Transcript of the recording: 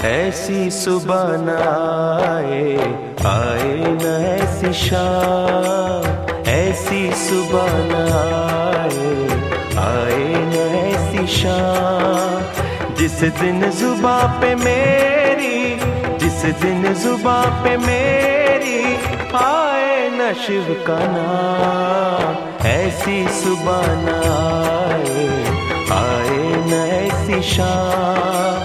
ऐसी सुबह न आए, आए न ऐसी शाम। ऐसी सुबह न आए, आए न ऐसी शाम। जिस दिन जुबां पे मेरी, जिस दिन जुबां पे मेरी आए न शिव का नाम। ऐसी सुबह न आए, आए न ऐसी शाम।